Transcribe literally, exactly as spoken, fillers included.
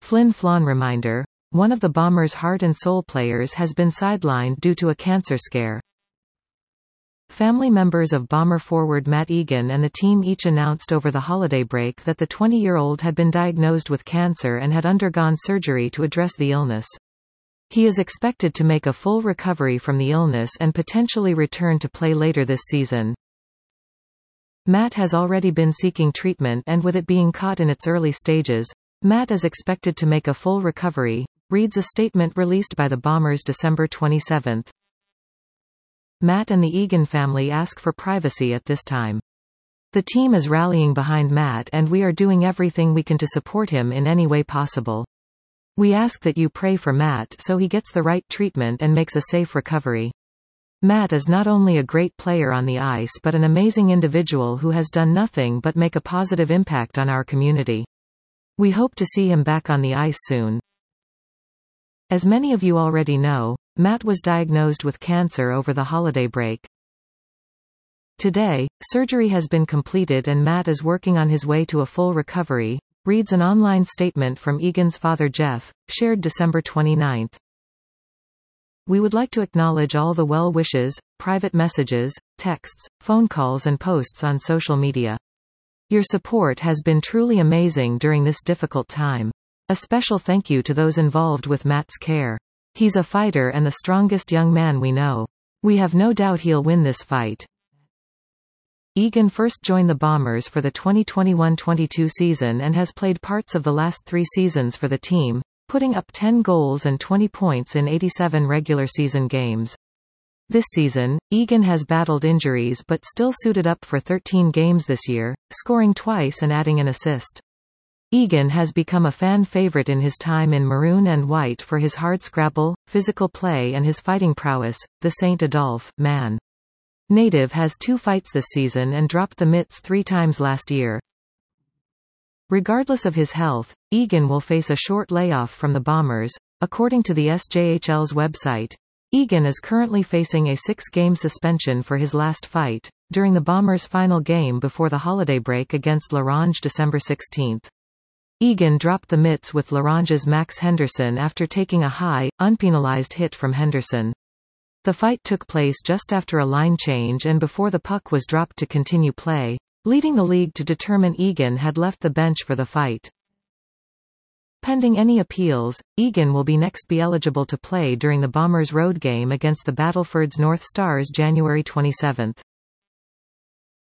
Flin Flon reminder. One of the Bombers' heart and soul players has been sidelined due to a cancer scare. Family members of Bomber forward Matt Egan and the team each announced over the holiday break that the twenty-year-old had been diagnosed with cancer and had undergone surgery to address the illness. He is expected to make a full recovery from the illness and potentially return to play later this season. Matt has already been seeking treatment, and with it being caught in its early stages, Matt is expected to make a full recovery, reads a statement released by the Bombers December twenty-seventh. Matt and the Egan family ask for privacy at this time. The team is rallying behind Matt and we are doing everything we can to support him in any way possible. We ask that you pray for Matt so he gets the right treatment and makes a safe recovery. Matt is not only a great player on the ice but an amazing individual who has done nothing but make a positive impact on our community. We hope to see him back on the ice soon. As many of you already know, Matt was diagnosed with cancer over the holiday break. Today, surgery has been completed and Matt is working on his way to a full recovery, reads an online statement from Egan's father Jeff, shared December twenty-ninth. We would like to acknowledge all the well wishes, private messages, texts, phone calls and posts on social media. Your support has been truly amazing during this difficult time. A special thank you to those involved with Matt's care. He's a fighter and the strongest young man we know. We have no doubt he'll win this fight. Egan first joined the Bombers for the twenty twenty-one twenty-two season and has played parts of the last three seasons for the team, putting up ten goals and twenty points in eighty-seven regular season games. This season, Egan has battled injuries but still suited up for thirteen games this year, scoring twice and adding an assist. Egan has become a fan favorite in his time in maroon and white for his hardscrabble, physical play and his fighting prowess. The Saint Adolphe man native has two fights this season and dropped the mitts three times last year. Regardless of his health, Egan will face a short layoff from the Bombers, according to the S J H L's website. Egan is currently facing a six-game suspension for his last fight, during the Bombers' final game before the holiday break against L'Orange December sixteenth. Egan dropped the mitts with L'Orange's Max Henderson after taking a high, unpenalized hit from Henderson. The fight took place just after a line change and before the puck was dropped to continue play, leading the league to determine Egan had left the bench for the fight. Pending any appeals, Egan will be next be eligible to play during the Bombers' road game against the Battleford's North Stars January twenty-seventh.